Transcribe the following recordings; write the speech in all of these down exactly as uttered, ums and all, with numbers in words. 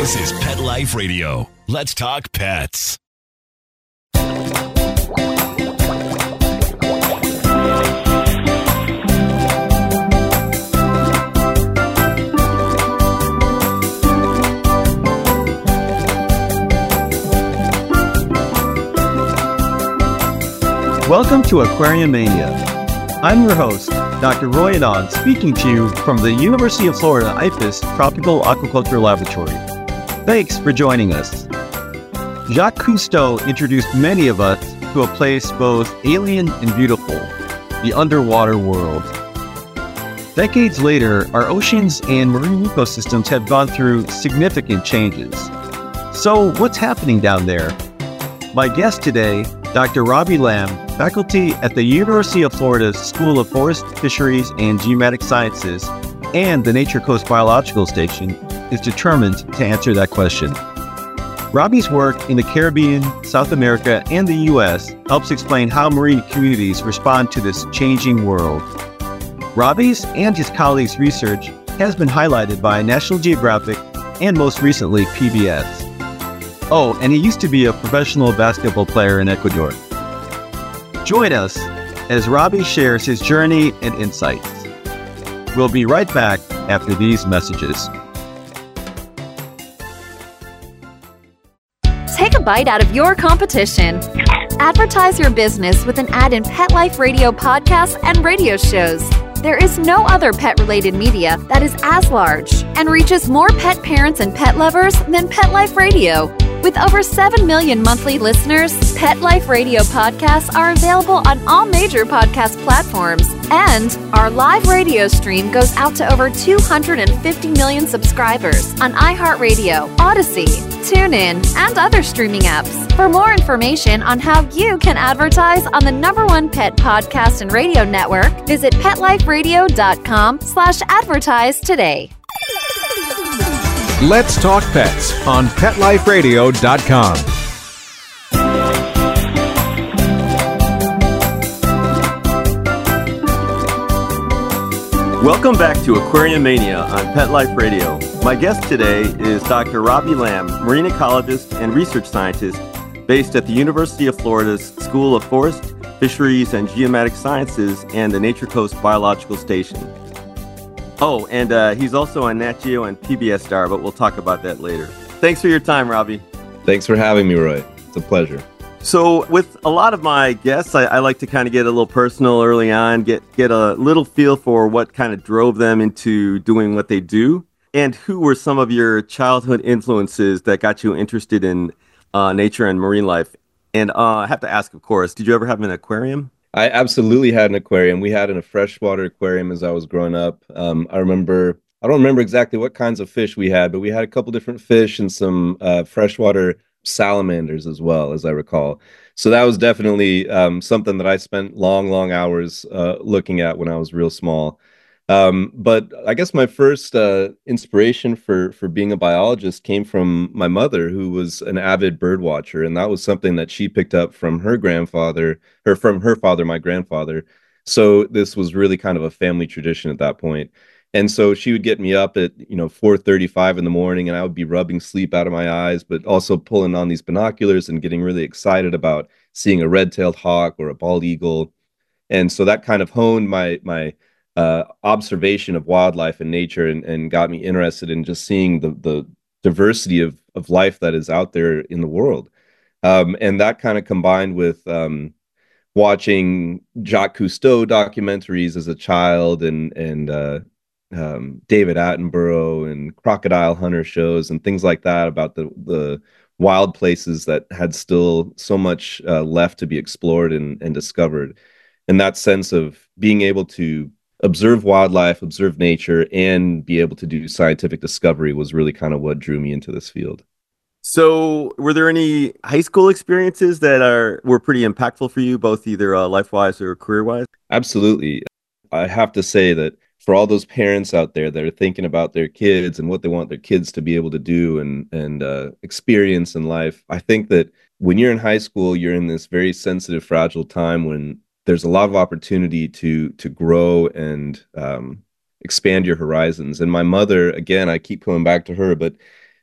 This is Pet Life Radio. Let's talk pets. Welcome to Aquarium Mania. I'm your host, Doctor Roy Anand, speaking to you from the University of Florida I F A S Tropical Aquaculture Laboratory. Thanks for joining us. Jacques Cousteau introduced many of us to a place both alien and beautiful, the underwater world. Decades later, our oceans and marine ecosystems have gone through significant changes. So what's happening down there? My guest today, Doctor Robbie Lamb, faculty at the University of Florida's School of Forest, Fisheries, and Geomatic Sciences and the Nature Coast Biological Station, is determined to answer that question. Robbie's work in the Caribbean, South America, and the U S helps explain how marine communities respond to this changing world. Robbie's and his colleagues' research has been highlighted by National Geographic and most recently P B S. Oh, and he used to be a professional basketball player in Ecuador. Join us as Robbie shares his journey and insights. We'll be right back after these messages. Take a bite out of your competition. Advertise your business with an ad in Pet Life Radio podcasts and radio shows. There is no other pet-related media that is as large and reaches more pet parents and pet lovers than Pet Life Radio. With over seven million monthly listeners, Pet Life Radio podcasts are available on all major podcast platforms. And our live radio stream goes out to over two hundred fifty million subscribers on iHeartRadio, Odyssey, TuneIn, and other streaming apps. For more information on how you can advertise on the number one pet podcast and radio network, visit PetLifeRadio.com slash advertise today. Let's Talk Pets on Pet Life Radio dot com. Welcome back to Aquarium Mania on Pet Life Radio. My guest today is Doctor Robbie Lamb, marine ecologist and research scientist based at the University of Florida's School of Forest, Fisheries, and Geomatic Sciences and the Nature Coast Biological Station. Oh, and uh, he's also on Nat Geo and P B S Star, but we'll talk about that later. Thanks for your time, Robbie. Thanks for having me, Roy. It's a pleasure. So with a lot of my guests, I, I like to kind of get a little personal early on, get, get a little feel for what kind of drove them into doing what they do, and who were some of your childhood influences that got you interested in uh, nature and marine life. And uh, I have to ask, of course, did you ever have an aquarium? I absolutely had an aquarium. We had in a freshwater aquarium as I was growing up. Um, I remember, I don't remember exactly what kinds of fish we had, but we had a couple different fish and some uh, freshwater salamanders as well, as I recall. So that was definitely um, something that I spent long, long hours uh, looking at when I was real small. Um, but I guess my first uh, inspiration for for being a biologist came from my mother, who was an avid bird watcher, and that was something that she picked up from her grandfather, or from her father, my grandfather. So this was really kind of a family tradition at that point. And so she would get me up at, you know, four thirty-five in the morning, and I would be rubbing sleep out of my eyes, but also pulling on these binoculars and getting really excited about seeing a red-tailed hawk or a bald eagle. And so that kind of honed my my uh, observation of wildlife and nature, and, and got me interested in just seeing the the diversity of of life that is out there in the world. Um, and that kind of combined with um, watching Jacques Cousteau documentaries as a child, and and uh, um, David Attenborough and crocodile hunter shows and things like that about the the wild places that had still so much uh, left to be explored and, and discovered. And that sense of being able to observe wildlife, observe nature, and be able to do scientific discovery was really kind of what drew me into this field. So were there any high school experiences that are were pretty impactful for you, both either uh, life-wise or career-wise? Absolutely. I have to say that for all those parents out there that are thinking about their kids and what they want their kids to be able to do and, and uh, experience in life, I think that when you're in high school, you're in this very sensitive, fragile time when there's a lot of opportunity to to grow and um, expand your horizons. And my mother, again, I keep coming back to her, but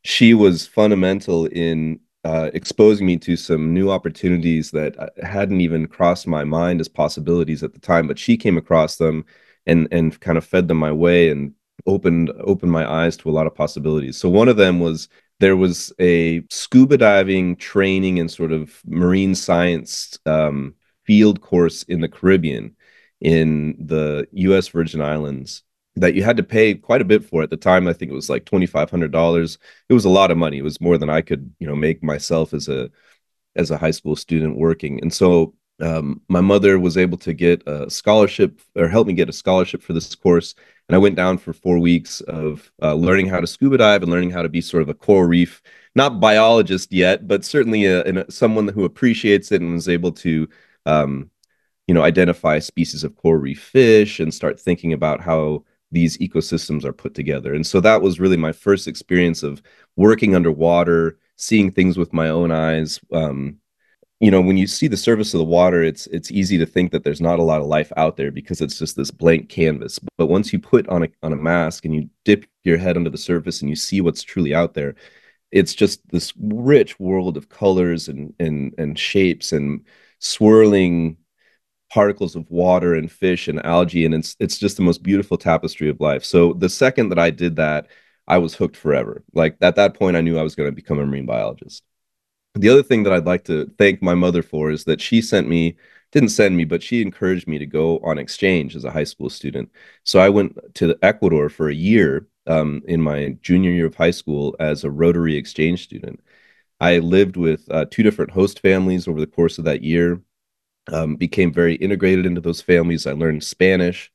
she was fundamental in uh, exposing me to some new opportunities that uh, hadn't even crossed my mind as possibilities at the time, but she came across them and and kind of fed them my way and opened opened my eyes to a lot of possibilities. So one of them was there was a scuba diving training and sort of marine science um, field course in the Caribbean in the U S Virgin Islands that you had to pay quite a bit for at the time. I think it was like twenty-five hundred dollars. It was a lot of money. It was more than I could, you know, make myself as a as a high school student working. And so um, my mother was able to get a scholarship or help me get a scholarship for this course. And I went down for four weeks of uh, learning how to scuba dive and learning how to be sort of a coral reef, not biologist yet, but certainly a, a, someone who appreciates it and was able to, um, you know, identify species of coral reef fish and start thinking about how these ecosystems are put together. And so that was really my first experience of working underwater, seeing things with my own eyes. Um, you know, when you see the surface of the water, it's it's easy to think that there's not a lot of life out there because it's just this blank canvas. But once you put on a on a mask and you dip your head under the surface and you see what's truly out there, it's just this rich world of colors and and and shapes and swirling particles of water and fish and algae, and it's it's just the most beautiful tapestry of life. So the second that I did that, I was hooked forever. Like at that point, I knew I was going to become a marine biologist. The other thing that I'd like to thank my mother for is that she sent me, didn't send me, but she encouraged me to go on exchange as a high school student. So I went to Ecuador for a year um, in my junior year of high school as a Rotary exchange student. I lived with uh, two different host families over the course of that year, um, became very integrated into those families. I learned Spanish.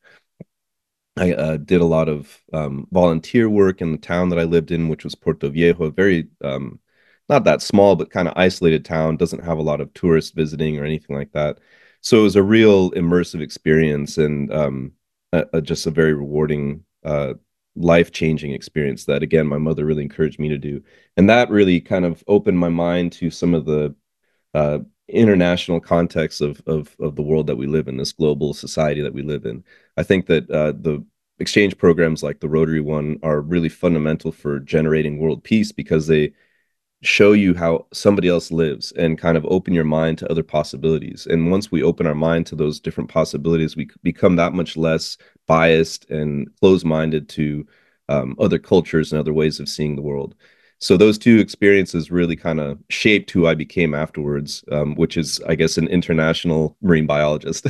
I uh, did a lot of um, volunteer work in the town that I lived in, which was Puerto Viejo, a very um, not that small, but kind of isolated town, doesn't have a lot of tourists visiting or anything like that. So it was a real immersive experience and um, a, a, just a very rewarding, uh, life-changing experience that, again, my mother really encouraged me to do. And that really kind of opened my mind to some of the uh, international context of, of, of the world that we live in, this global society that we live in. I think that uh, the exchange programs like the Rotary one are really fundamental for generating world peace because they show you how somebody else lives and kind of open your mind to other possibilities. And once we open our mind to those different possibilities, we become that much less biased and closed-minded to um, other cultures and other ways of seeing the world. So those two experiences really kind of shaped who I became afterwards, um, which is, I guess, an international marine biologist.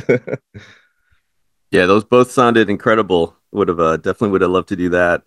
Yeah, those both sounded incredible. Would have uh, definitely would have loved to do that.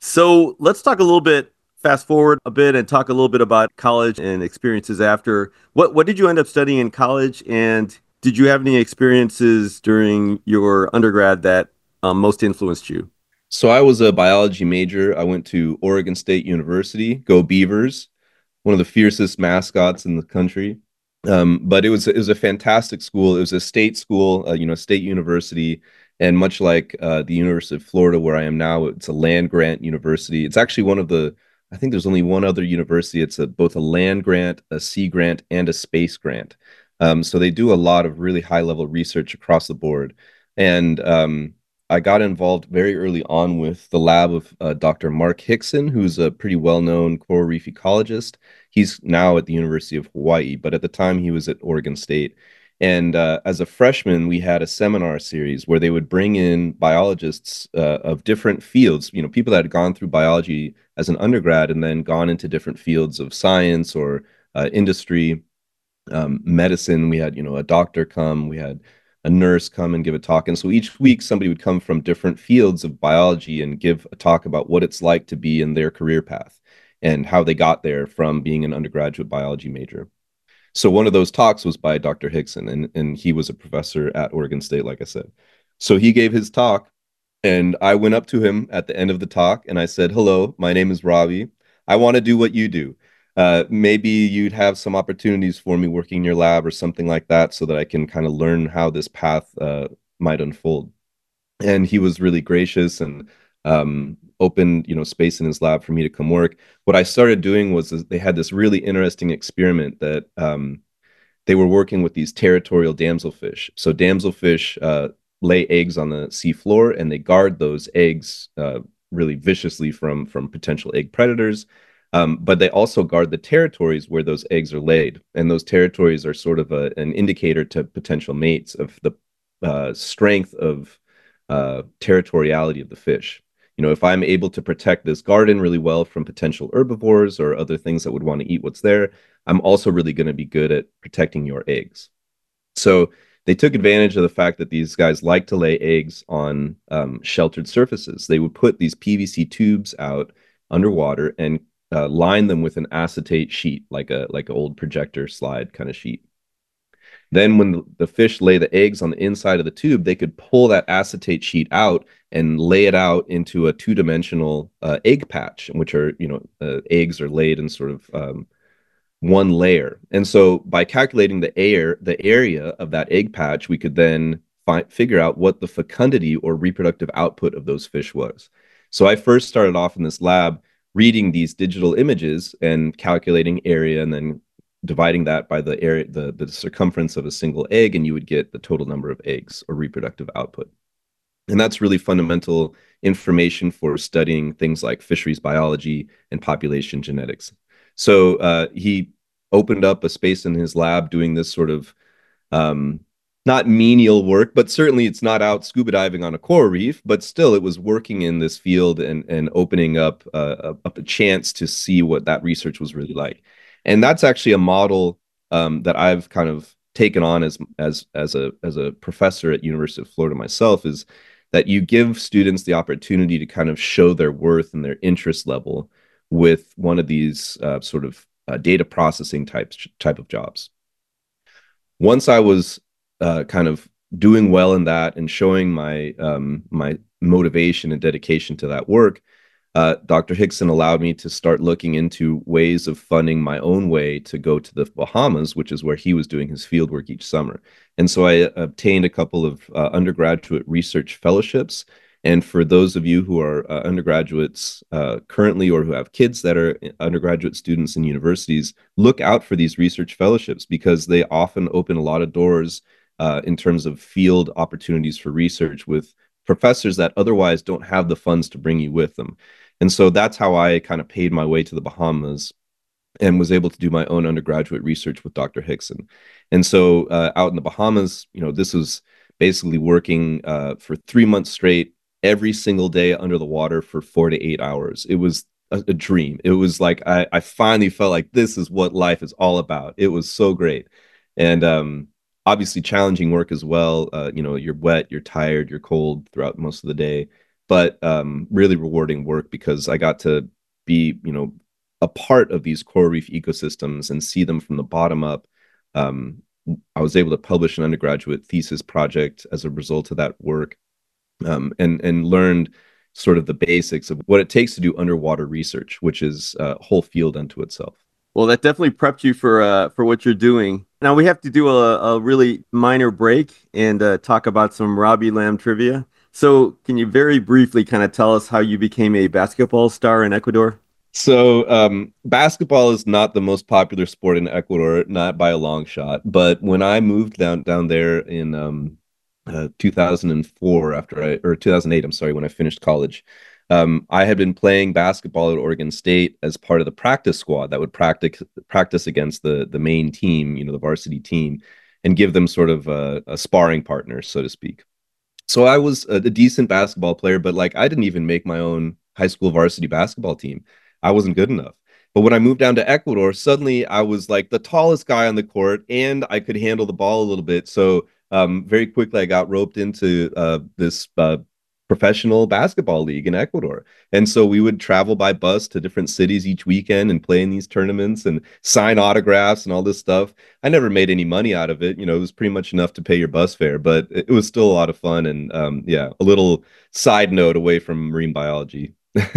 So let's talk a little bit, fast forward a bit and talk a little bit about college and experiences after. What what did you end up studying in college? And did you have any experiences during your undergrad that um, most influenced you? So I was a biology major. I went to Oregon State University, go Beavers, one of the fiercest mascots in the country. Um, but it was it was a fantastic school. It was a state school, uh, you know, state university, and much like uh, the University of Florida, where I am now, it's a land grant university. It's actually one of the, I think there's only one other university. It's a, both a land grant, a sea grant, and a space grant. Um, so they do a lot of really high level research across the board. And um, I got involved very early on with the lab of uh, Doctor Mark Hickson, who's a pretty well-known coral reef ecologist. He's now at the University of Hawaii, but at the time he was at Oregon State. And uh, as a freshman, we had a seminar series where they would bring in biologists uh, of different fields, you know, people that had gone through biology as an undergrad and then gone into different fields of science or uh, industry, um, medicine. We had, you know, a doctor come, we had a nurse come and give a talk. And so each week somebody would come from different fields of biology and give a talk about what it's like to be in their career path and how they got there from being an undergraduate biology major. So one of those talks was by Doctor Hickson, and, and he was a professor at Oregon State, like I said. So he gave his talk, and I went up to him at the end of the talk, and I said, "Hello, my name is Robbie. I want to do what you do. Uh, maybe you'd have some opportunities for me working in your lab or something like that so that I can kind of learn how this path uh, might unfold." And he was really gracious and um, opened, you know, space in his lab for me to come work. What I started doing was they had this really interesting experiment that um, they were working with these territorial damselfish. So damselfish uh, lay eggs on the seafloor, and they guard those eggs uh, really viciously from from potential egg predators. Um, but they also guard the territories where those eggs are laid. And those territories are sort of a, an indicator to potential mates of the uh, strength of uh, territoriality of the fish. You know, if I'm able to protect this garden really well from potential herbivores or other things that would want to eat what's there, I'm also really going to be good at protecting your eggs. So they took advantage of the fact that these guys like to lay eggs on um, sheltered surfaces. They would put these P V C tubes out underwater and uh, line them with an acetate sheet, like a like an old projector slide kind of sheet. Then when the, the fish lay the eggs on the inside of the tube, they could pull that acetate sheet out and lay it out into a two-dimensional uh, egg patch, which are, you know, uh, eggs are laid in sort of um, one layer. And so by calculating the air, the area of that egg patch, we could then find, figure out what the fecundity or reproductive output of those fish was. So I first started off in this lab reading these digital images and calculating area and then dividing that by the area, the, the circumference of a single egg, and you would get the total number of eggs or reproductive output. And that's really fundamental information for studying things like fisheries biology and population genetics. So uh, he opened up a space in his lab doing this sort of um, not menial work, but certainly it's not out scuba diving on a coral reef, but still it was working in this field and, and opening up, uh, up a chance to see what that research was really like. And that's actually a model um, that I've kind of taken on as as as a as a professor at University of Florida myself, is that you give students the opportunity to kind of show their worth and their interest level with one of these uh, sort of uh, data processing types type of jobs. Once I was uh, kind of doing well in that and showing my um, my motivation and dedication to that work, Uh, Doctor Hickson allowed me to start looking into ways of funding my own way to go to the Bahamas, which is where he was doing his field work each summer. And so I obtained a couple of uh, undergraduate research fellowships. And for those of you who are uh, undergraduates uh, currently or who have kids that are undergraduate students in universities, look out for these research fellowships because they often open a lot of doors uh, in terms of field opportunities for research with professors that otherwise don't have the funds to bring you with them. And so that's how I kind of paid my way to the Bahamas and was able to do my own undergraduate research with Doctor Hickson. And so uh, out in the Bahamas, you know, this was basically working uh, for three months straight, every single day under the water for four to eight hours. It was a, a dream. It was like, I, I finally felt like this is what life is all about. It was so great. And um, obviously challenging work as well. Uh, you know, you're wet, you're tired, you're cold throughout most of the day. But um, really rewarding work because I got to be, you know, a part of these coral reef ecosystems and see them from the bottom up. Um, I was able to publish an undergraduate thesis project as a result of that work, um, and and learned sort of the basics of what it takes to do underwater research, which is a whole field unto itself. Well, that definitely prepped you for uh, for what you're doing. Now we have to do a, a really minor break and uh, talk about some Robbie Lamb trivia. So can you very briefly kind of tell us how you became a basketball star in Ecuador? So um, basketball is not the most popular sport in Ecuador, not by a long shot. But when I moved down down there in um, uh, two thousand four, after I or two thousand eight, I'm sorry, when I finished college, um, I had been playing basketball at Oregon State as part of the practice squad that would practice practice against the the main team, you know, the varsity team, and give them sort of a, a sparring partner, so to speak. So I was a, a decent basketball player, but like I didn't even make my own high school varsity basketball team. I wasn't good enough. But when I moved down to Ecuador, suddenly I was like the tallest guy on the court and I could handle the ball a little bit. So um, very quickly I got roped into uh, this uh, professional basketball league in Ecuador. And so we would travel by bus to different cities each weekend and play in these tournaments and sign autographs and all this stuff. I never made any money out of it. You know, it was pretty much enough to pay your bus fare, but it was still a lot of fun. And um, yeah, a little side note away from marine biology.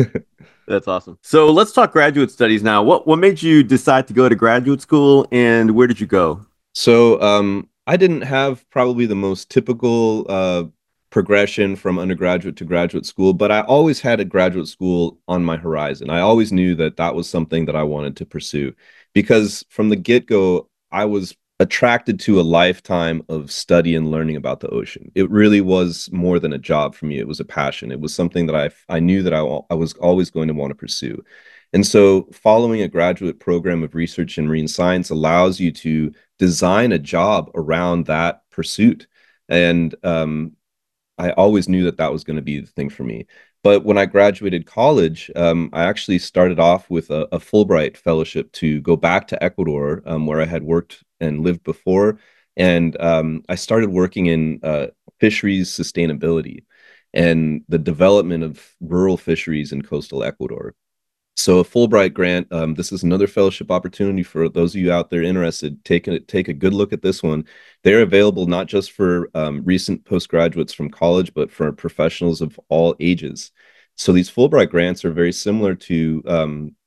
That's awesome. So let's talk graduate studies now. What what made you decide to go to graduate school and where did you go? So um, I didn't have probably the most typical uh, progression from undergraduate to graduate school, but I always had a graduate school on my horizon. I always knew that that was something that I wanted to pursue because from the get-go, I was attracted to a lifetime of study and learning about the ocean. It really was more than a job for me. It was a passion. It was something that I I knew that I, I was always going to want to pursue. And so following a graduate program of research in marine science allows you to design a job around that pursuit. And um, I always knew that that was going to be the thing for me. But when I graduated college, um, I actually started off with a, a Fulbright fellowship to go back to Ecuador, um, where I had worked and lived before. And um, I started working in uh, fisheries sustainability and the development of rural fisheries in coastal Ecuador. So a Fulbright grant, um, this is another fellowship opportunity for those of you out there interested. Take a, take a good look at this one. They're available not just for um, recent postgraduates from college, but for professionals of all ages. So these Fulbright grants are very similar to um,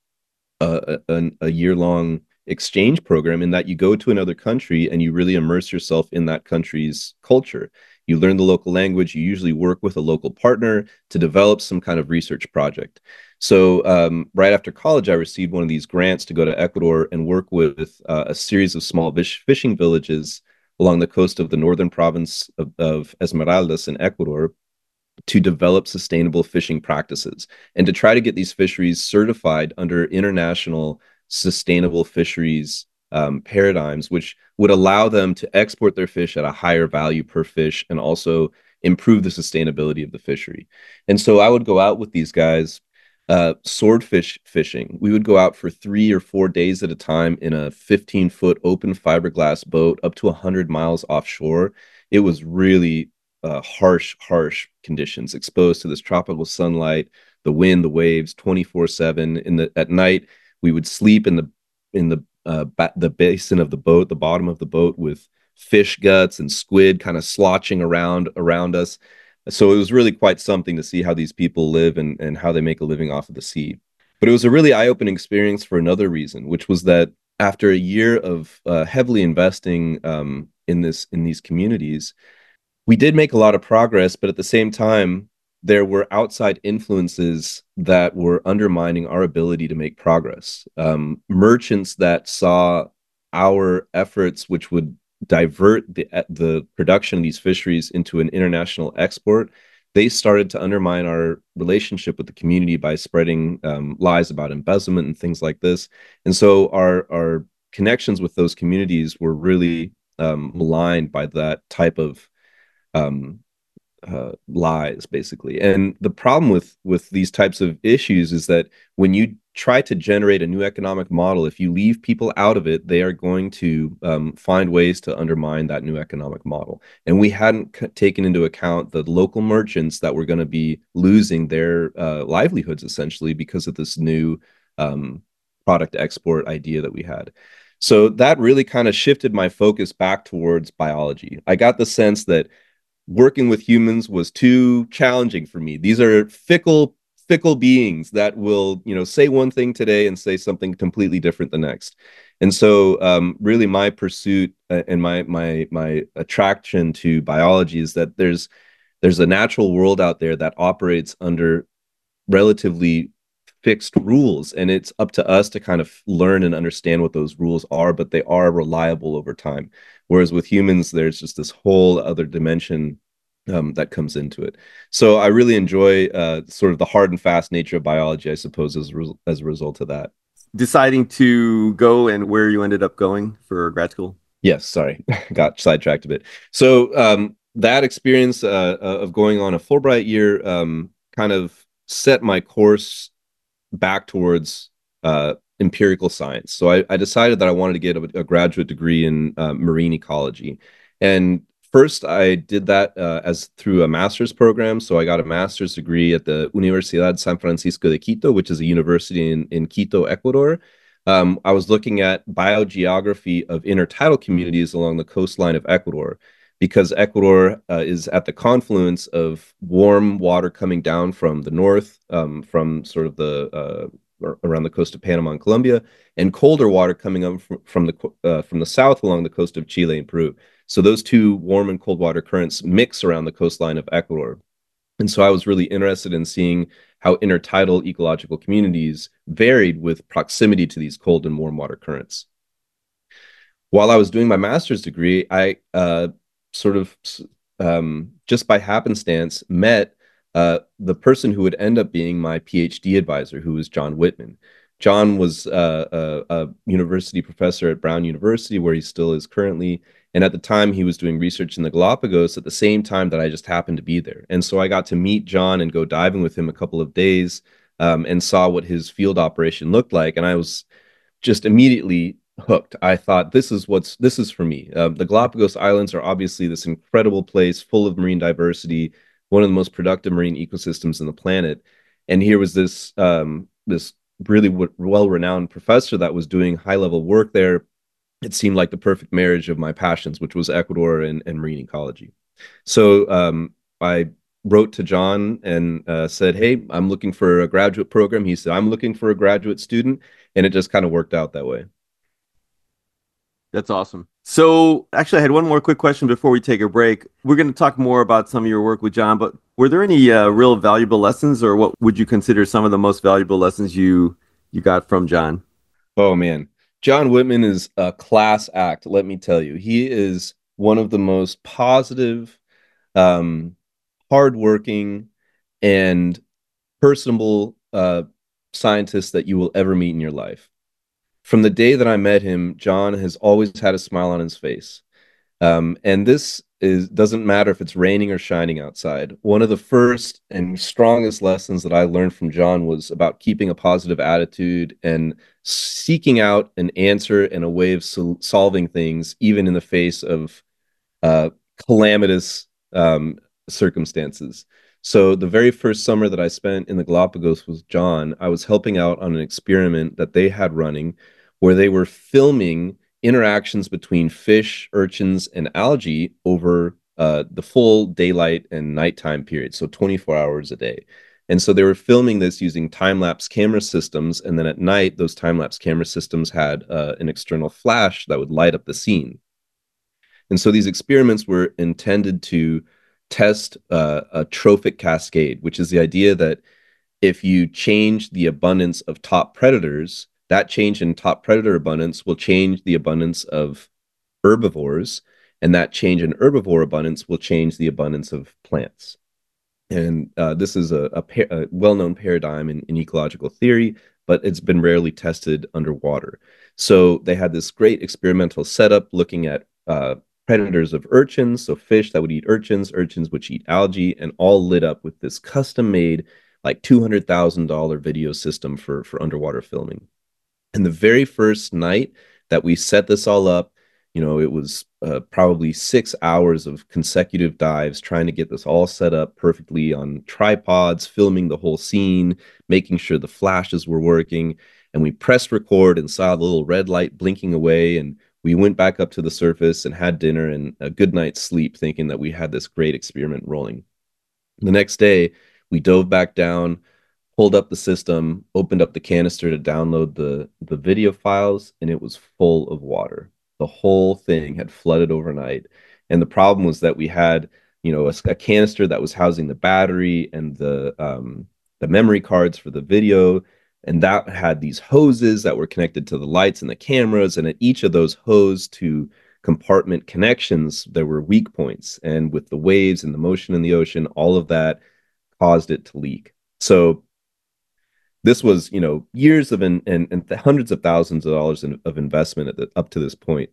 a, a, a year-long exchange program in that you go to another country and you really immerse yourself in that country's culture. You learn the local language. You usually work with a local partner to develop some kind of research project. So um, right after college, I received one of these grants to go to Ecuador and work with uh, a series of small fish fishing villages along the coast of the northern province of, of Esmeraldas in Ecuador to develop sustainable fishing practices and to try to get these fisheries certified under international sustainable fisheries um, paradigms, which would allow them to export their fish at a higher value per fish and also improve the sustainability of the fishery. And so I would go out with these guys uh, swordfish fishing. We would go out for three or four days at a time in a fifteen foot open fiberglass boat up to one hundred miles offshore. It was really uh, harsh, harsh conditions, exposed to this tropical sunlight, the wind, the waves, twenty-four seven. In the at night, we would sleep in the in the uh, ba- the basin of the boat, the bottom of the boat, with fish guts and squid kind of sloshing around around us. So it was really quite something to see how these people live and, and how they make a living off of the sea. But it was a really eye-opening experience for another reason, which was that after a year of uh, heavily investing um, in this in these communities, we did make a lot of progress, but at the same time, there were outside influences that were undermining our ability to make progress. Um, merchants that saw our efforts, which would divert the the production of these fisheries into an international export, they started to undermine our relationship with the community by spreading um, lies about embezzlement and things like this. And so our our connections with those communities were really um, maligned by that type of um, uh, lies, basically. And the problem with with these types of issues is that when you try to generate a new economic model, if you leave people out of it, they are going to um, find ways to undermine that new economic model. And we hadn't c- taken into account the local merchants that were going to be losing their uh, livelihoods essentially because of this new um, product export idea that we had. So that really kind of shifted my focus back towards biology. I got the sense that working with humans was too challenging for me. These are fickle fickle beings that will, you know, say one thing today and say something completely different the next. And so um, really my pursuit uh, and my my my attraction to biology is that there's there's a natural world out there that operates under relatively fixed rules, and it's up to us to kind of learn and understand what those rules are, but they are reliable over time. Whereas with humans, there's just this whole other dimension um, that comes into it. So I really enjoy uh, sort of the hard and fast nature of biology, I suppose, as a, re- as a result of that. Deciding to go and where you ended up going for grad school? Yes, sorry, got sidetracked a bit. So um, that experience uh, of going on a Fulbright year um, kind of set my course back towards uh, empirical science. So I, I decided that I wanted to get a, a graduate degree in uh, marine ecology. And first I did that uh, as through a master's program. So I got a master's degree at the Universidad San Francisco de Quito, which is a university in, in Quito, Ecuador. Um, I was looking at biogeography of intertidal communities along the coastline of Ecuador, because Ecuador uh, is at the confluence of warm water coming down from the north, um, from sort of the uh, around the coast of Panama and Colombia, and colder water coming up from, from the uh, from the south along the coast of Chile and Peru. So those two warm and cold water currents mix around the coastline of Ecuador. And so I was really interested in seeing how intertidal ecological communities varied with proximity to these cold and warm water currents. while I was doing my master's degree, I uh, sort of um, just by happenstance met uh, the person who would end up being my PhD advisor, who was John Whitman. John was uh, a, a university professor at Brown University, where he still is currently. And at the time, he was doing research in the Galapagos at the same time that I just happened to be there. And so I got to meet John and go diving with him a couple of days, um, and saw what his field operation looked like. And I was just immediately hooked. I thought this is what's this is for me. Uh, the Galapagos Islands are obviously this incredible place full of marine diversity, one of the most productive marine ecosystems in the planet. And here was this um, this really w- well-renowned professor that was doing high-level work there. It seemed like the perfect marriage of my passions, which was Ecuador and, and marine ecology. So um, I wrote to John and uh, said, "Hey, I'm looking for a graduate program." He said, "I'm looking for a graduate student," and it just kind of worked out that way. That's awesome. So, actually, I had one more quick question before we take a break. We're going to talk more about some of your work with John, but were there any uh, real valuable lessons, or what would you consider some of the most valuable lessons you you got from John? Oh man, John Whitman is a class act. Let me tell you, he is one of the most positive, um, hardworking, and personable uh, scientists that you will ever meet in your life. From the day that I met him, John has always had a smile on his face. Um, and this is doesn't matter if it's raining or shining outside. One of the first and strongest lessons that I learned from John was about keeping a positive attitude and seeking out an answer and a way of sol- solving things, even in the face of uh, calamitous um, circumstances. So the very first summer that I spent in the Galapagos with John, I was helping out on an experiment that they had running where they were filming interactions between fish, urchins, and algae over uh, the full daylight and nighttime period, so twenty-four hours a day. And so they were filming this using time-lapse camera systems, and then at night, those time-lapse camera systems had uh, an external flash that would light up the scene. And so these experiments were intended to test uh, a trophic cascade, which is the idea that if you change the abundance of top predators, that change in top predator abundance will change the abundance of herbivores, and that change in herbivore abundance will change the abundance of plants. And uh, this is a, a, a well-known paradigm in, in ecological theory, but it's been rarely tested underwater. So they had this great experimental setup looking at uh, predators of urchins, so fish that would eat urchins, urchins which eat algae, and all lit up with this custom-made, like two hundred thousand dollars video system for, for underwater filming. And the very first night that we set this all up, you know, it was uh, probably six hours of consecutive dives trying to get this all set up perfectly on tripods, filming the whole scene, making sure the flashes were working. And we pressed record and saw the little red light blinking away. And we went back up to the surface and had dinner and a good night's sleep, thinking that we had this great experiment rolling. The next day, we dove back down, pulled up the system, opened up the canister to download the, the video files, and it was full of water. The whole thing had flooded overnight. And the problem was that we had, you know, a, a canister that was housing the battery and the um, the memory cards for the video. And that had these hoses that were connected to the lights and the cameras. And at each of those hose to compartment connections, there were weak points. And with the waves and the motion in the ocean, all of that caused it to leak. So this was, you know, years of in, and, and hundreds of thousands of dollars in, of investment at the, up to this point.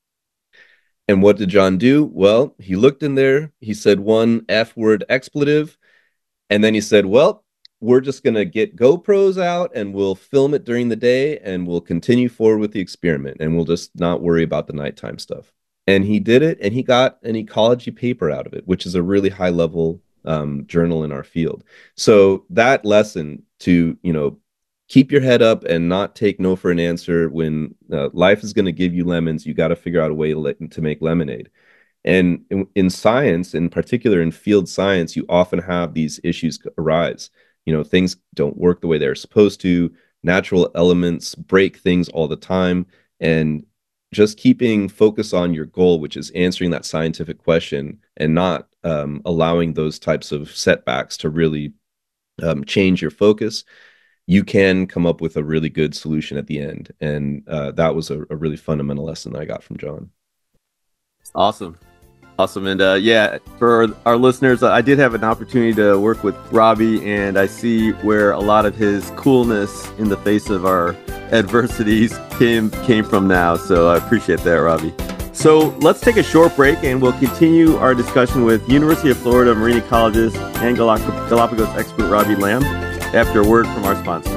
And what did John do? Well, he looked in there, he said one F word expletive, and then he said, well, we're just going to get GoPros out and we'll film it during the day and we'll continue forward with the experiment and we'll just not worry about the nighttime stuff. And he did it, and he got an ecology paper out of it, which is a really high level um, journal in our field. So that lesson to, you know, keep your head up and not take no for an answer when uh, life is going to give you lemons, you got to figure out a way to, let, to make lemonade. And in, in science, in particular in field science, you often have these issues arise. You know, things don't work the way they're supposed to. Natural elements break things all the time. And just keeping focus on your goal, which is answering that scientific question and not um, allowing those types of setbacks to really um, change your focus, you can come up with a really good solution at the end. And uh, that was a, a really fundamental lesson that I got from John. Awesome. Awesome. And uh, yeah, for our listeners, I did have an opportunity to work with Robbie, and I see where a lot of his coolness in the face of our adversities came came from now. So I appreciate that, Robbie. So let's take a short break, and we'll continue our discussion with University of Florida marine ecologist and Galapagos expert Robbie Lamb after a word from our sponsors.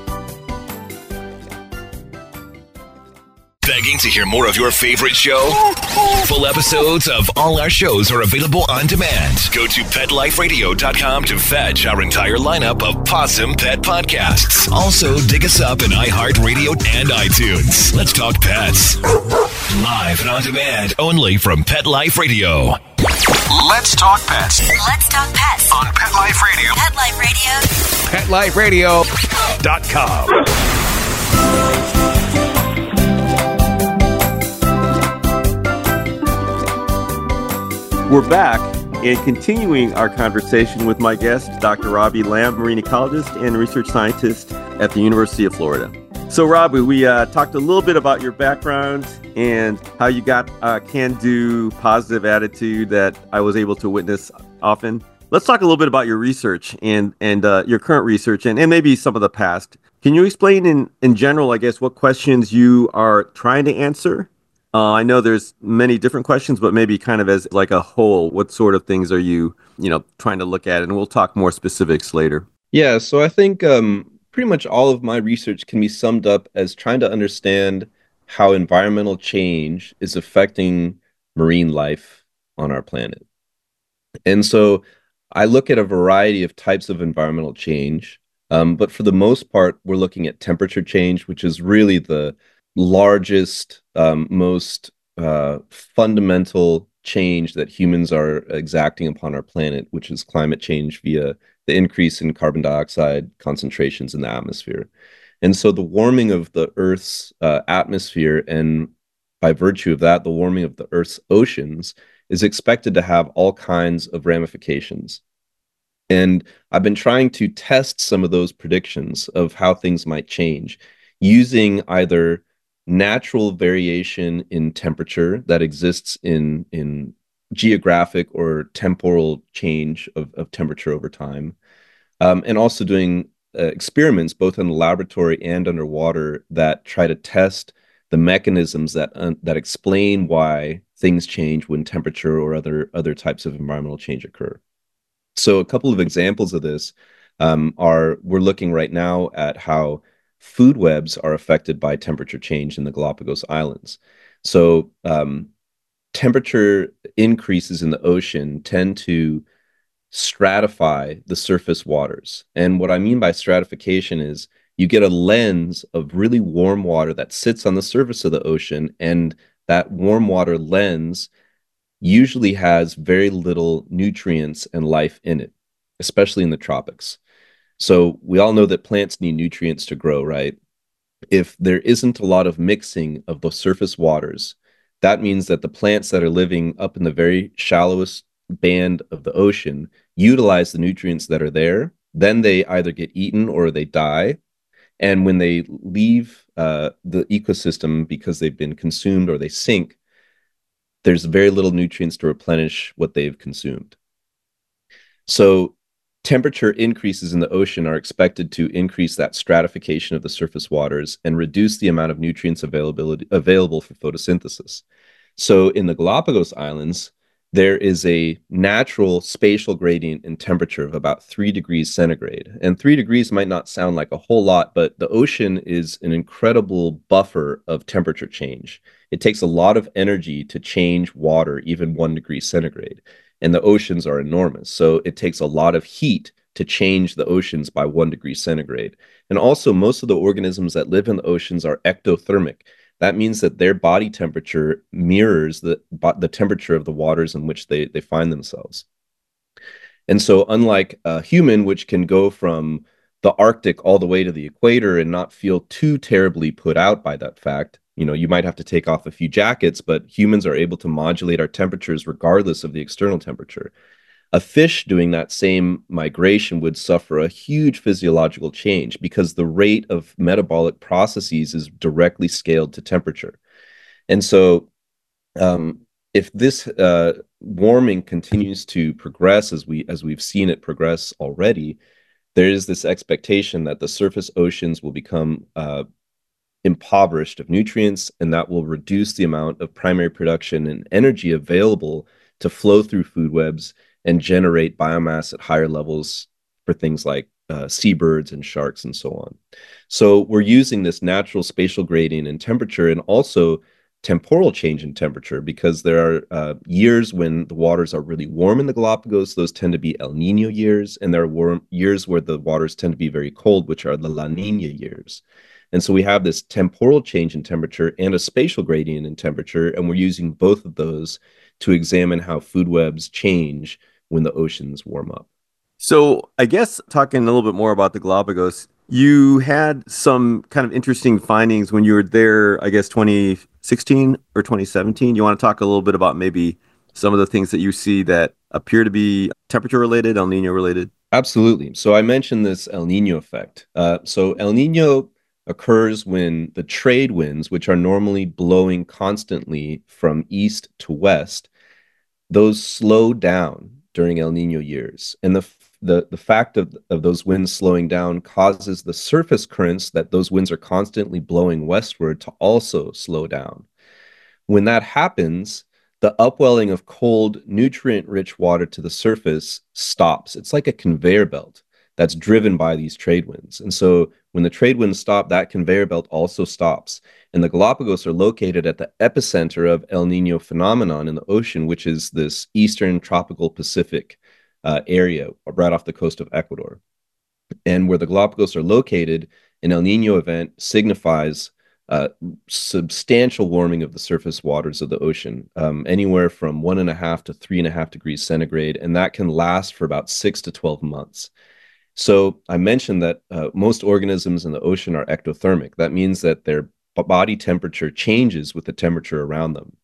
Begging to hear more of your favorite show? Full episodes of all our shows are available on demand. Go to pet life radio dot com to fetch our entire lineup of Possum Pet podcasts. Also, dig us up in iHeartRadio and iTunes. Let's talk pets. Live and on demand only from Pet Life Radio. Let's talk pets Let's talk pets on Pet Life Radio. Pet Life Radio. pet life radio Dot com. We're back and continuing our conversation with my guest, Doctor Robbie Lamb, marine ecologist and research scientist at the University of Florida. So, Robbie, we uh, talked a little bit about your background and how you got a can-do, positive attitude that I was able to witness often. Let's talk a little bit about your research and and uh, your current research and, and maybe some of the past. Can you explain in, in general, I guess, what questions you are trying to answer? Uh, I know there's many different questions, but maybe kind of as like a whole, what sort of things are you, you know, trying to look at? And we'll talk more specifics later. Yeah, so I think um, pretty much all of my research can be summed up as trying to understand how environmental change is affecting marine life on our planet. And so I look at a variety of types of environmental change, um, but for the most part, we're looking at temperature change, which is really the largest, um, most uh, fundamental change that humans are exacting upon our planet, which is climate change via the increase in carbon dioxide concentrations in the atmosphere. And so the warming of the Earth's uh, atmosphere, and by virtue of that, the warming of the Earth's oceans, is expected to have all kinds of ramifications. And I've been trying to test some of those predictions of how things might change using either natural variation in temperature that exists in, in geographic or temporal change of, of temperature over time, um, and also doing uh, experiments both in the laboratory and underwater that try to test the mechanisms that uh, that explain why things change when temperature or other other types of environmental change occur. So a couple of examples of this um, are, we're looking right now at how food webs are affected by temperature change in the Galapagos Islands. So um, temperature increases in the ocean tend to stratify the surface waters. And what I mean by stratification is you get a lens of really warm water that sits on the surface of the ocean, and that warm water lens usually has very little nutrients and life in it, especially in the tropics. So we all know that plants need nutrients to grow, right? If there isn't a lot of mixing of the surface waters, that means that the plants that are living up in the very shallowest band of the ocean utilize the nutrients that are there. Then they either get eaten or they die. And when they leave uh, the ecosystem because they've been consumed or they sink, there's very little nutrients to replenish what they've consumed. So temperature increases in the ocean are expected to increase that stratification of the surface waters and reduce the amount of nutrients availability available for photosynthesis. So in the Galapagos Islands, there is a natural spatial gradient in temperature of about three degrees centigrade. And three degrees might not sound like a whole lot, but the ocean is an incredible buffer of temperature change. It takes a lot of energy to change water, even one degree centigrade. And the oceans are enormous. So it takes a lot of heat to change the oceans by one degree centigrade. And also, most of the organisms that live in the oceans are ectothermic. That means that their body temperature mirrors the, the temperature of the waters in which they, they find themselves. And so unlike a human, which can go from the Arctic all the way to the equator and not feel too terribly put out by that fact, you know, you might have to take off a few jackets, but humans are able to modulate our temperatures regardless of the external temperature. A fish doing that same migration would suffer a huge physiological change because the rate of metabolic processes is directly scaled to temperature. And so um, if this uh, warming continues to progress as we as we've seen it progress already, there is this expectation that the surface oceans will become uh, impoverished of nutrients, and that will reduce the amount of primary production and energy available to flow through food webs and generate biomass at higher levels for things like uh, seabirds and sharks and so on. So we're using this natural spatial gradient in temperature and also temporal change in temperature, because there are uh, years when the waters are really warm in the Galapagos. Those tend to be El Nino years, and there are warm years where the waters tend to be very cold, which are the La Nina years. And so we have this temporal change in temperature and a spatial gradient in temperature, and we're using both of those to examine how food webs change when the oceans warm up. So I guess talking a little bit more about the Galapagos, you had some kind of interesting findings when you were there, I guess twenty sixteen or twenty seventeen. You want to talk a little bit about maybe some of the things that you see that appear to be temperature related, El Nino related? Absolutely. So I mentioned this El Nino effect. Uh, so El Nino occurs when the trade winds, which are normally blowing constantly from east to west, those slow down during El Nino years. And the the the fact of, of those winds slowing down causes the surface currents that those winds are constantly blowing westward to also slow down. When that happens, the upwelling of cold, nutrient-rich water to the surface stops. It's like a conveyor belt that's driven by these trade winds. And so when the trade winds stop, that conveyor belt also stops. And the Galapagos are located at the epicenter of El Nino phenomenon in the ocean, which is this eastern tropical Pacific uh, area right off the coast of Ecuador. And where the Galapagos are located, an El Nino event signifies uh, substantial warming of the surface waters of the ocean, um, anywhere from one and a half to three and a half degrees centigrade, and that can last for about six to twelve months. So I mentioned that uh, most organisms in the ocean are ectothermic. That means that their body temperature changes with the temperature around them.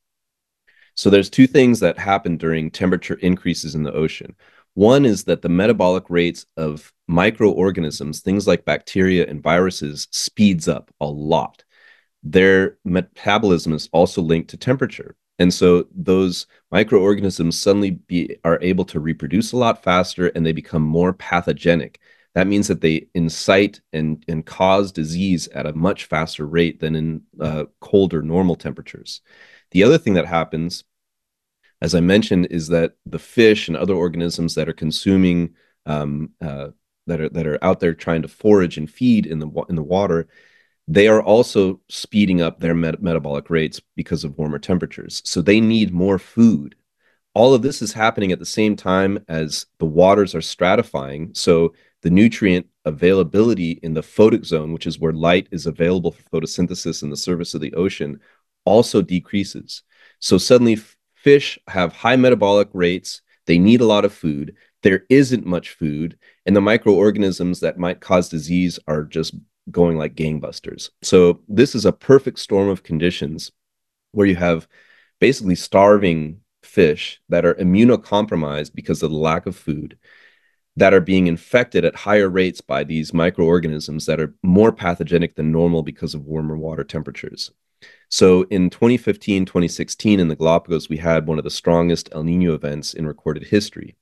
So there's two things that happen during temperature increases in the ocean. One is that the metabolic rates of microorganisms, things like bacteria and viruses, speeds up a lot. Their metabolism is also linked to temperature. And so those microorganisms suddenly be, are able to reproduce a lot faster, and they become more pathogenic. That means that they incite and, and cause disease at a much faster rate than in uh, colder normal temperatures. The other thing that happens, as I mentioned, is that the fish and other organisms that are consuming, um, uh, that are that are out there trying to forage and feed in the in the water, they are also speeding up their met- metabolic rates because of warmer temperatures. So they need more food. All of this is happening at the same time as the waters are stratifying. So the nutrient availability in the photic zone, which is where light is available for photosynthesis in the surface of the ocean, also decreases. So suddenly f- fish have high metabolic rates. They need a lot of food. There isn't much food. And the microorganisms that might cause disease are just going like gangbusters. So this is a perfect storm of conditions where you have basically starving fish that are immunocompromised because of the lack of food, that are being infected at higher rates by these microorganisms that are more pathogenic than normal because of warmer water temperatures. So in twenty fifteen, twenty sixteen in the Galapagos, we had one of the strongest El Nino events in recorded history.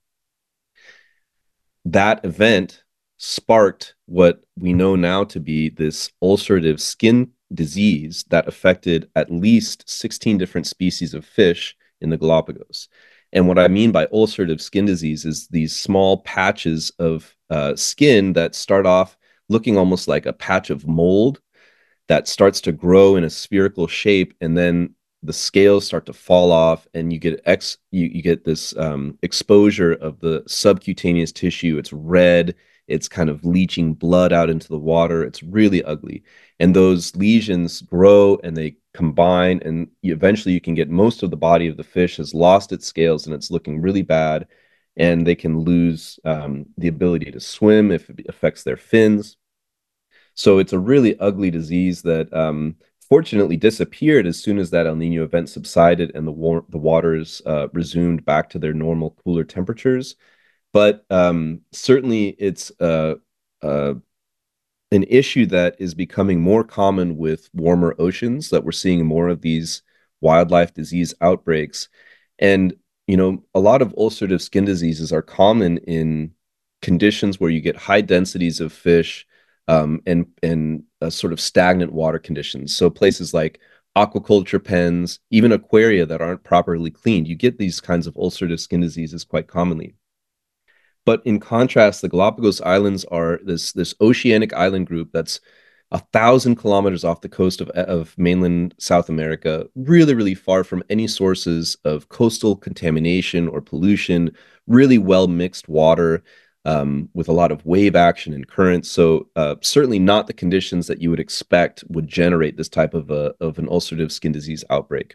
That event sparked what we know now to be this ulcerative skin disease that affected at least sixteen different species of fish in the Galapagos. And what I mean by ulcerative skin disease is these small patches of uh, skin that start off looking almost like a patch of mold that starts to grow in a spherical shape, and then the scales start to fall off, and you get ex you, you get this um, exposure of the subcutaneous tissue. It's red. It's kind of leaching blood out into the water. It's really ugly. And those lesions grow and they combine, and you, eventually you can get most of the body of the fish has lost its scales and it's looking really bad. And they can lose um, the ability to swim if it affects their fins. So it's a really ugly disease that um, fortunately disappeared as soon as that El Nino event subsided and the, war- the waters uh, resumed back to their normal cooler temperatures. But um, certainly it's uh, uh, an issue that is becoming more common with warmer oceans, that we're seeing more of these wildlife disease outbreaks. And, you know, a lot of ulcerative skin diseases are common in conditions where you get high densities of fish um, and, and uh, sort of stagnant water conditions. So places like aquaculture pens, even aquaria that aren't properly cleaned, you get these kinds of ulcerative skin diseases quite commonly. But in contrast, the Galapagos Islands are this this oceanic island group that's a thousand kilometers off the coast of, of mainland South America, really, really far from any sources of coastal contamination or pollution, really well mixed water um, with a lot of wave action and currents. So uh, certainly not the conditions that you would expect would generate this type of, a, of an ulcerative skin disease outbreak.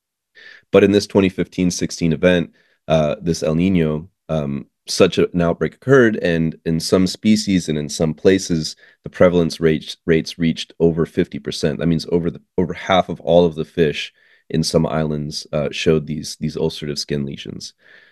But in this twenty fifteen sixteen event, uh, this El Nino, um, such an outbreak occurred, and in some species and in some places, the prevalence rates rates reached over fifty percent. That means over the over half of all of the fish in some islands uh, showed these these ulcerative skin lesions.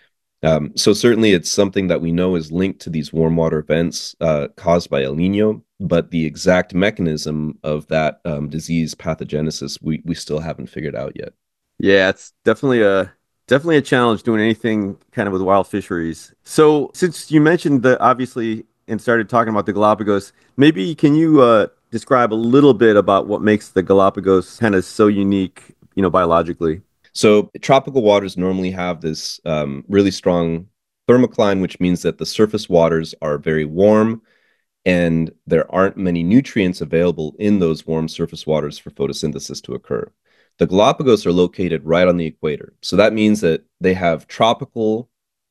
Um, so certainly, it's something that we know is linked to these warm water events uh, caused by El Nino, but the exact mechanism of that um, disease pathogenesis we we still haven't figured out yet. Yeah, it's definitely a definitely a challenge doing anything kind of with wild fisheries. So since you mentioned the obviously and started talking about the Galapagos, maybe can you uh, describe a little bit about what makes the Galapagos kind of so unique, you know, biologically? So tropical waters normally have this um, really strong thermocline, which means that the surface waters are very warm and there aren't many nutrients available in those warm surface waters for photosynthesis to occur. The Galapagos are located right on the equator. So that means that they have tropical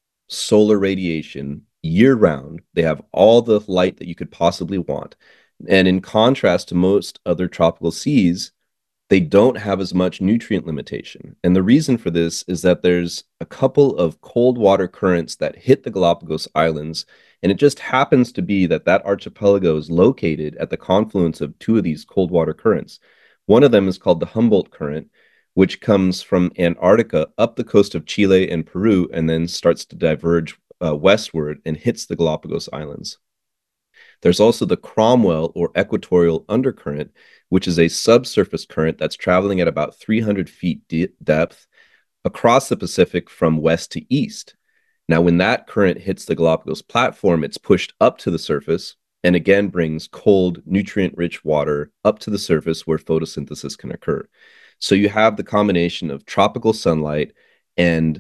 solar radiation year round. They have all the light that you could possibly want. And in contrast to most other tropical seas, they don't have as much nutrient limitation. And the reason for this is that there's a couple of cold water currents that hit the Galapagos Islands. And it just happens to be that that archipelago is located at the confluence of two of these cold water currents. One of them is called the Humboldt Current, which comes from Antarctica up the coast of Chile and Peru and then starts to diverge uh, westward and hits the Galapagos Islands. There's also the Cromwell or equatorial undercurrent, which is a subsurface current that's traveling at about three hundred feet de- depth across the Pacific from west to east. Now, when that current hits the Galapagos platform, it's pushed up to the surface and again brings cold, nutrient-rich water up to the surface where photosynthesis can occur. So you have the combination of tropical sunlight and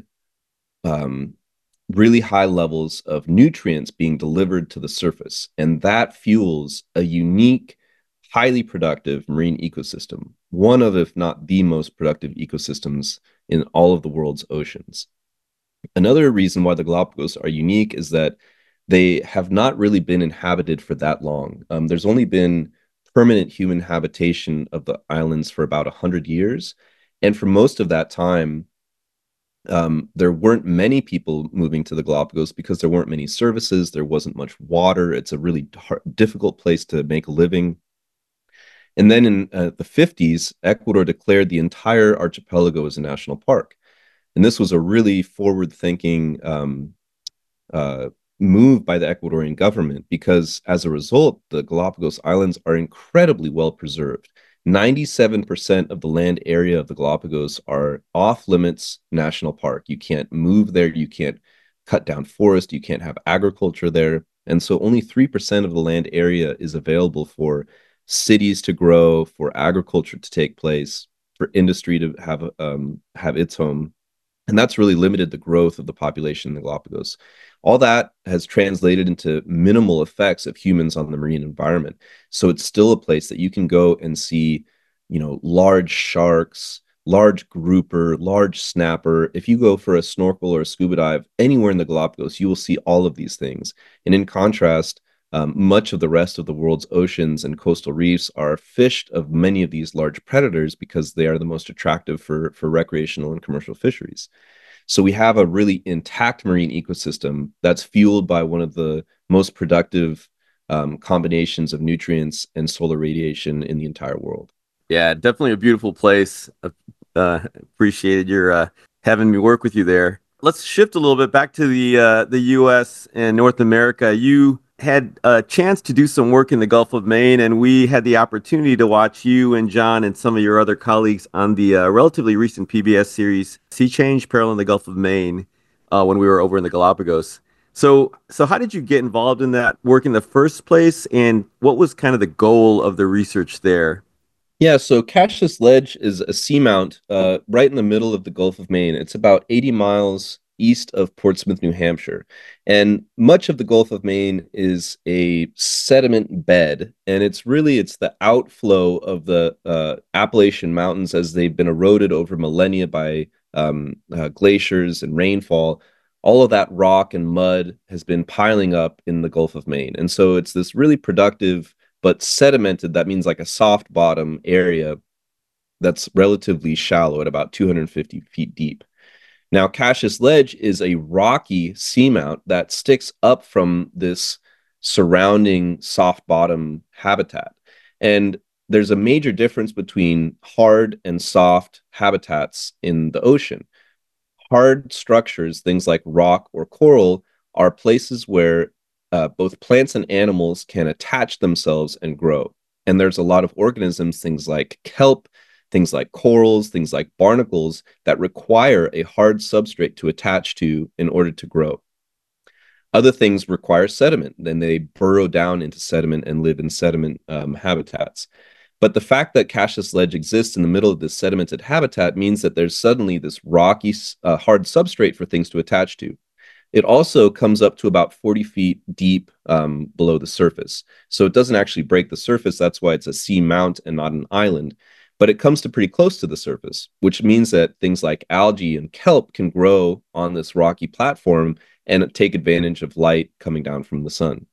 um, really high levels of nutrients being delivered to the surface. And that fuels a unique, highly productive marine ecosystem, one of, if not the most productive ecosystems in all of the world's oceans. Another reason why the Galapagos are unique is that they have not really been inhabited for that long. Um, there's only been permanent human habitation of the islands for about one hundred years. And for most of that time, um, there weren't many people moving to the Galapagos because there weren't many services. There wasn't much water. It's a really hard, difficult place to make a living. And then in uh, the fifties, Ecuador declared the entire archipelago as a national park. And this was a really forward-thinking um, uh, move by the Ecuadorian government because as a result, the Galapagos Islands are incredibly well preserved. ninety-seven percent of the land area of the Galapagos are off-limits national park. You can't move there. You can't cut down forest. You can't have agriculture there. And so only three percent of the land area is available for cities to grow, for agriculture to take place, for industry to have, um, have its home. And that's really limited the growth of the population in the Galapagos. All that has translated into minimal effects of humans on the marine environment. So it's still a place that you can go and see, you know, large sharks, large grouper, large snapper. If you go for a snorkel or a scuba dive anywhere in the Galapagos, you will see all of these things. And in contrast, um, much of the rest of the world's oceans and coastal reefs are fished of many of these large predators because they are the most attractive for, for recreational and commercial fisheries. So we have a really intact marine ecosystem that's fueled by one of the most productive um, combinations of nutrients and solar radiation in the entire world. Yeah, definitely a beautiful place. Uh, appreciated your uh, having me work with you there. let's shift a little bit back to the uh, the U S and North America. You had a chance to do some work in the Gulf of Maine, and we had the opportunity to watch you and John and some of your other colleagues on the uh, relatively recent P B S series Sea Change: Peril in the Gulf of Maine uh, when we were over in the Galapagos. So, so how did you get involved in that work in the first place, and what was kind of the goal of the research there? Yeah, so Cassius Ledge is a seamount uh, right in the middle of the Gulf of Maine. It's about eighty miles east of Portsmouth, New Hampshire. And much of the Gulf of Maine is a sediment bed. And it's really, it's the outflow of the uh, Appalachian Mountains as they've been eroded over millennia by um, uh, glaciers and rainfall. All of that rock and mud has been piling up in the Gulf of Maine. And so it's this really productive but sedimented, that means like a soft bottom area that's relatively shallow at about two hundred fifty feet deep. Now, Cassius Ledge is a rocky seamount that sticks up from this surrounding soft bottom habitat. And there's a major difference between hard and soft habitats in the ocean. Hard structures, things like rock or coral, are places where Uh, both plants and animals can attach themselves and grow. And there's a lot of organisms, things like kelp, things like corals, things like barnacles, that require a hard substrate to attach to in order to grow. Other things require sediment, then they burrow down into sediment and live in sediment um, habitats. But the fact that Cassius Ledge exists in the middle of this sedimented habitat means that there's suddenly this rocky, uh, hard substrate for things to attach to. It also comes up to about forty feet deep um, below the surface. So it doesn't actually break the surface. That's why it's a sea mount and not an island. But it comes to pretty close to the surface, which means that things like algae and kelp can grow on this rocky platform and take advantage of light coming down from the sun.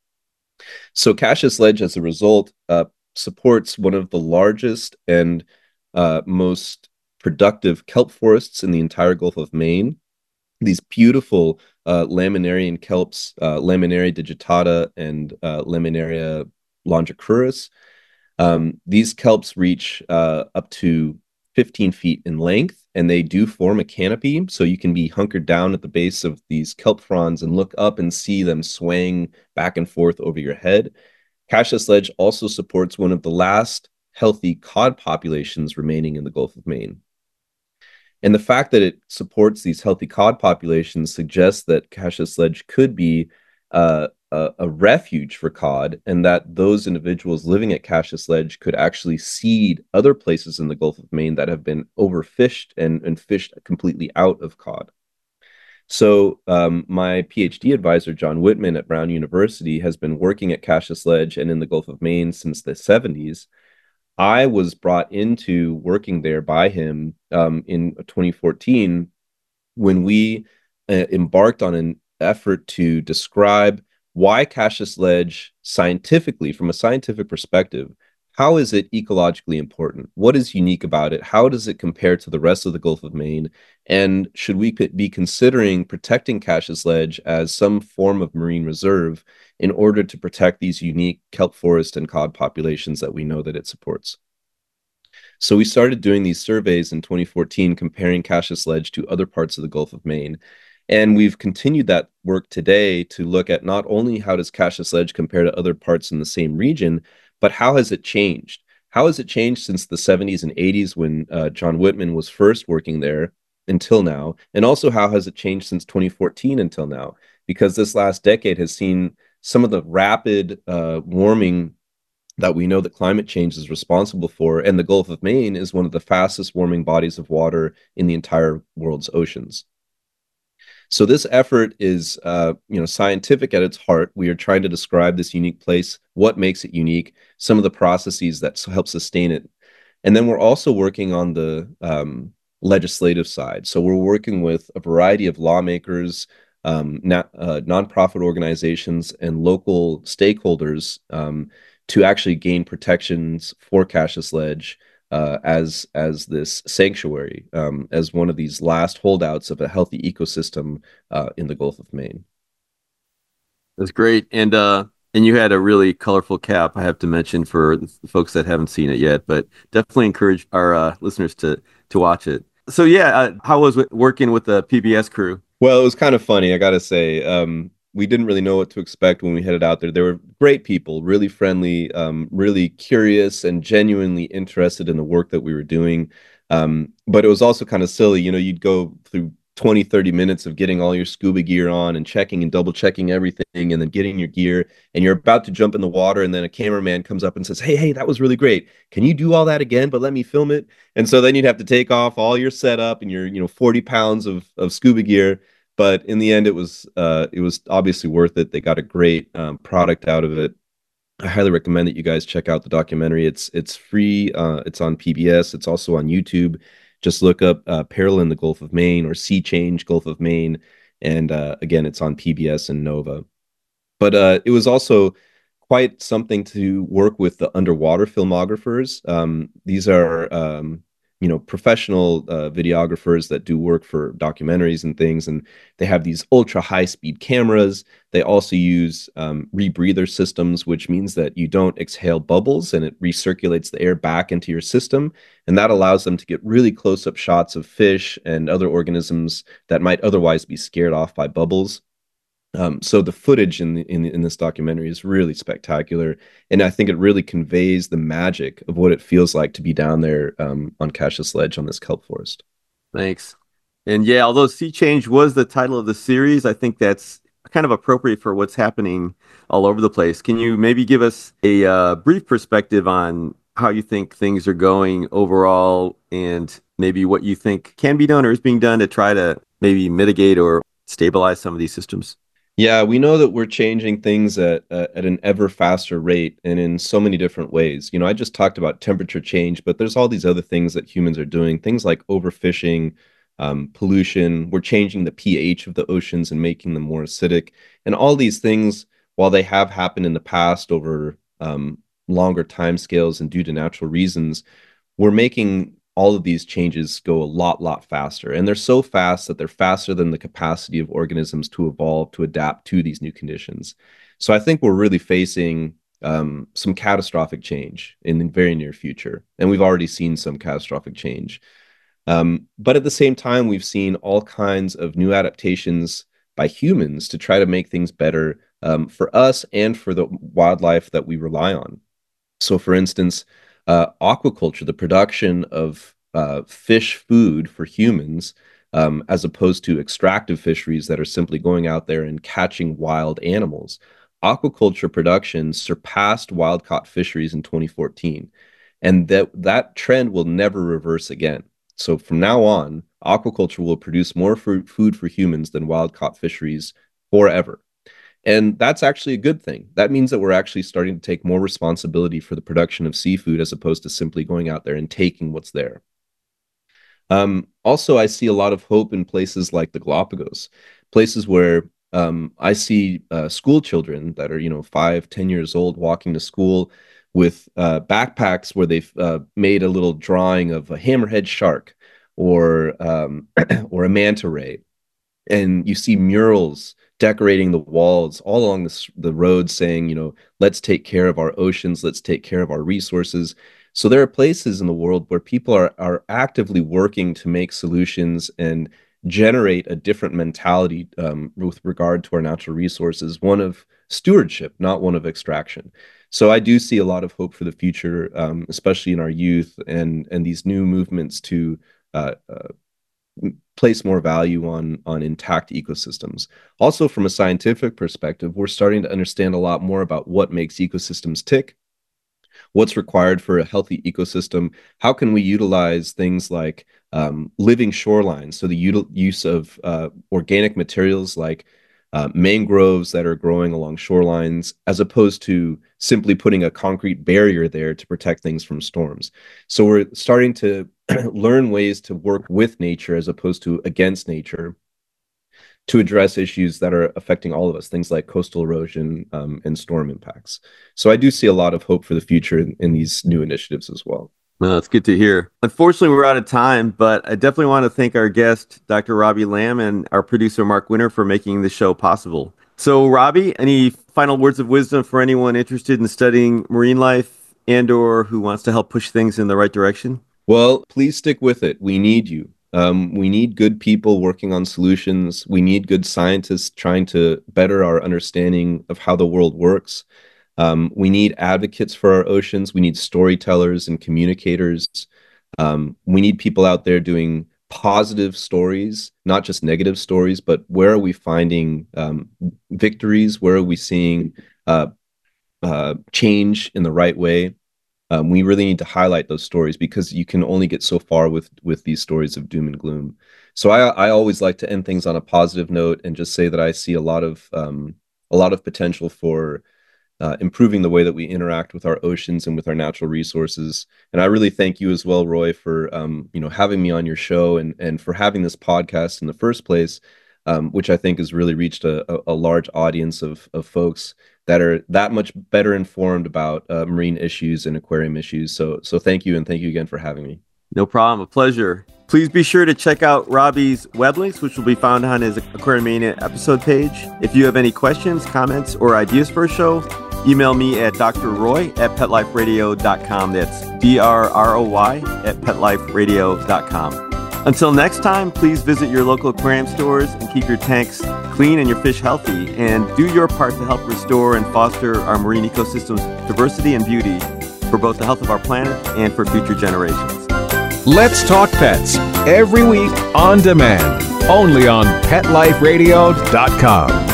So Cassius Ledge, as a result, uh, supports one of the largest and uh, most productive kelp forests in the entire Gulf of Maine. These beautiful uh, laminarian kelps, uh, Laminaria digitata and uh, Laminaria longicruris. Um, these kelps reach uh, up to fifteen feet in length, and they do form a canopy. So you can be hunkered down at the base of these kelp fronds and look up and see them swaying back and forth over your head. Cassius Ledge also supports one of the last healthy cod populations remaining in the Gulf of Maine. And the fact that it supports these healthy cod populations suggests that Cassius Ledge could be uh, a, a refuge for cod, and that those individuals living at Cassius Ledge could actually seed other places in the Gulf of Maine that have been overfished and, and fished completely out of cod. So um, my PhD advisor, John Whitman at Brown University, has been working at Cassius Ledge and in the Gulf of Maine since the seventies. I was brought into working there by him um, in twenty fourteen when we uh, embarked on an effort to describe why Cassius Ledge scientifically, from a scientific perspective, how is it ecologically important? What is unique about it? How does it compare to the rest of the Gulf of Maine? And should we be considering protecting Cassius Ledge as some form of marine reserve in order to protect these unique kelp forest and cod populations that we know that it supports? So we started doing these surveys in twenty fourteen, comparing Cassius Ledge to other parts of the Gulf of Maine. And we've continued that work today to look at not only how does Cassius Ledge compare to other parts in the same region, but how has it changed? How has it changed since the seventies and eighties when uh, John Whitman was first working there until now? And also, how has it changed since twenty fourteen until now? Because this last decade has seen some of the rapid uh, warming that we know that climate change is responsible for, and the Gulf of Maine is one of the fastest warming bodies of water in the entire world's oceans. So this effort is, uh, you know, scientific at its heart. We are trying to describe this unique place, what makes it unique, some of the processes that help sustain it. And then we're also working on the um, legislative side. So we're working with a variety of lawmakers, um, na- uh, nonprofit organizations, and local stakeholders um, to actually gain protections for Cassius Ledge Uh, as as this sanctuary, um, as one of these last holdouts of a healthy ecosystem uh, in the Gulf of Maine. That's great, and uh, and you had a really colorful cap, I have to mention, for the folks that haven't seen it yet, but definitely encourage our uh, listeners to to watch it. So yeah, uh, how was it working with the P B S crew? Well, it was kind of funny, I gotta say. Um, we didn't really know what to expect when we headed out there. They were great people, really friendly, um, really curious, and genuinely interested in the work that we were doing. Um, but it was also kind of silly. You know, you'd go through twenty, thirty minutes of getting all your scuba gear on and checking and double checking everything, and then getting your gear, and you're about to jump in the water, and then a cameraman comes up and says, Hey, hey, that was really great. Can you do all that again, but let me film it? And so then you'd have to take off all your setup and your, you know, forty pounds of, of scuba gear, but in the end, it was uh, it was obviously worth it. They got a great um, product out of it. I highly recommend that you guys check out the documentary. It's it's free. Uh, it's on P B S. It's also on YouTube. Just look up uh, "Peril in the Gulf of Maine" or "Sea Change Gulf of Maine," and uh, again, it's on P B S and Nova. But uh, it was also quite something to work with the underwater filmographers. Um, these are, um, you know, professional uh, videographers that do work for documentaries and things, and they have these ultra high speed cameras. They also use um, rebreather systems, which means that you don't exhale bubbles and it recirculates the air back into your system. And that allows them to get really close up shots of fish and other organisms that might otherwise be scared off by bubbles. Um, so the footage in, the, in in this documentary is really spectacular, and I think it really conveys the magic of what it feels like to be down there um, on Cassius Ledge on this kelp forest. Thanks. And yeah, although Sea Change was the title of the series, I think that's kind of appropriate for what's happening all over the place. Can you maybe give us a uh, brief perspective on how you think things are going overall, and maybe what you think can be done or is being done to try to maybe mitigate or stabilize some of these systems? Yeah, we know that we're changing things at uh, at an ever faster rate and in so many different ways. You know, I just talked about temperature change, but there's all these other things that humans are doing, things like overfishing, um, pollution. We're changing the pH of the oceans and making them more acidic. And all these things, while they have happened in the past over um, longer timescales and due to natural reasons, we're making all of these changes go a lot, lot faster. And they're so fast that they're faster than the capacity of organisms to evolve, to adapt to these new conditions. So I think we're really facing um, some catastrophic change in the very near future. And we've already seen some catastrophic change. Um, but at the same time, we've seen all kinds of new adaptations by humans to try to make things better um, for us and for the wildlife that we rely on. So, for instance, uh, aquaculture, the production of uh, fish food for humans, um, as opposed to extractive fisheries that are simply going out there and catching wild animals. Aquaculture production surpassed wild-caught fisheries in twenty fourteen, and that that trend will never reverse again. So from now on, aquaculture will produce more food for humans than wild-caught fisheries forever. And that's actually a good thing. That means that we're actually starting to take more responsibility for the production of seafood as opposed to simply going out there and taking what's there. Um, also, I see a lot of hope in places like the Galapagos, places where um, I see uh, school children that are, you know, five, ten years old walking to school with uh, backpacks where they've uh, made a little drawing of a hammerhead shark or um, or a manta ray, and you see murals decorating the walls all along the, the road saying, you know, let's take care of our oceans, let's take care of our resources. So there are places in the world where people are, are actively working to make solutions and generate a different mentality um, with regard to our natural resources, one of stewardship, not one of extraction. So I do see a lot of hope for the future, um, especially in our youth and, and these new movements to uh, uh, place more value on on intact ecosystems. Also, from a scientific perspective, we're starting to understand a lot more about what makes ecosystems tick, what's required for a healthy ecosystem, how can we utilize things like um, living shorelines, so the util- use of uh, organic materials like uh, mangroves that are growing along shorelines, as opposed to simply putting a concrete barrier there to protect things from storms. So we're starting to learn ways to work with nature as opposed to against nature to address issues that are affecting all of us, things like coastal erosion um, and storm impacts. So I do see a lot of hope for the future in, in these new initiatives as well. Well, that's good to hear. Unfortunately, we're out of time, but I definitely want to thank our guest, Doctor Robbie Lamb, and our producer, Mark Winter, for making the show possible. So, Robbie, any final words of wisdom for anyone interested in studying marine life and or who wants to help push things in the right direction? Well, please stick with it. We need you. Um, we need good people working on solutions. We need good scientists trying to better our understanding of how the world works. Um, we need advocates for our oceans. We need storytellers and communicators. Um, we need people out there doing positive stories, not just negative stories, but where are we finding um, victories? Where are we seeing uh, uh, change in the right way? Um, we really need to highlight those stories because you can only get so far with with these stories of doom and gloom. So I I always like to end things on a positive note and just say that I see a lot of um, a lot of potential for uh, improving the way that we interact with our oceans and with our natural resources. And I really thank you as well, Roy, for um, you know having me on your show and and for having this podcast in the first place, um, which I think has really reached a, a, a large audience of of folks that are that much better informed about uh, marine issues and aquarium issues. So, so thank you, and thank you again for having me. No problem, a pleasure. Please be sure to check out Robbie's web links, which will be found on his Aquarium Mania episode page. If you have any questions, comments, or ideas for a show, email me at d r roy at pet life radio dot com. That's D R R O Y at pet life radio dot com. Until next time, please visit your local aquarium stores and keep your tanks clean and your fish healthy, and do your part to help restore and foster our marine ecosystem's diversity and beauty for both the health of our planet and for future generations. Let's Talk Pets, every week on demand, only on pet life radio dot com.